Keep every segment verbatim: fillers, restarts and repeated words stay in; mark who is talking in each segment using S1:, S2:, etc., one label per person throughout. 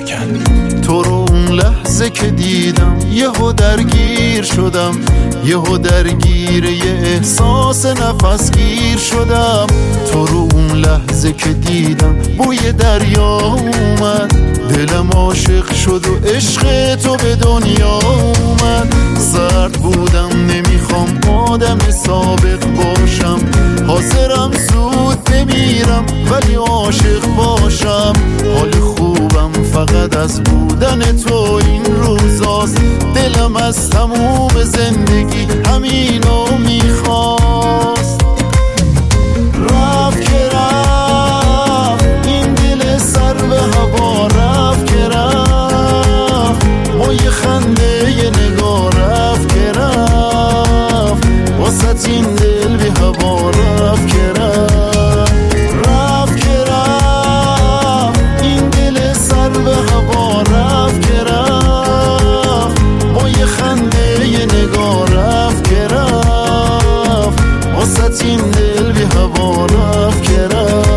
S1: شکن.
S2: تو رو اون لحظه که دیدم یهو درگیر شدم، یهو درگیر یه احساس نفس گیر شدم. تو رو اون لحظه که دیدم بوی دریا اومد، دلم عاشق شد و عشق تو به دنیا اومد. سرد بودم نمیخوام آدم سابق باشم، حاضرم زود بمیرم ولی عاشق باشم. حال خوبم فقط از بودن تو این روزاست، دلم از تموم زندگی همینو میخواست. رفت که رفت این دل سر به هوا، رفت که رفت ما یه خنده یه نگاه، رفت که رفت واسه این دل بی هوا، رفت که رفت. رفت که رفت این دل سر به هوا، رفت که رفت ما یه خنده یه نگاه، رفت که رفت واسه این دل بی هوا، رفت که رفت.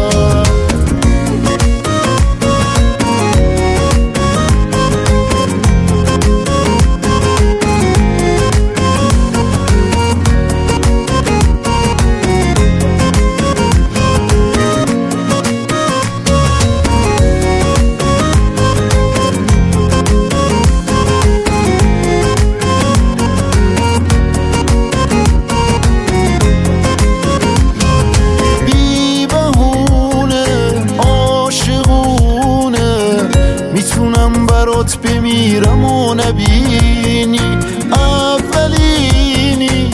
S2: میتونم برات بمیرم و نبینی، اولینی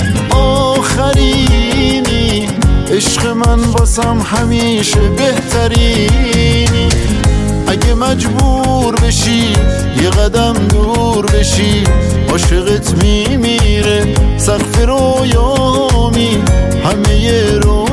S2: آخرینی، عشق من واسم همیشه بهترینی. اگه مجبور بشی یه قدم دور بشی، عاشقت میمیره سقف رویامی همه ی رو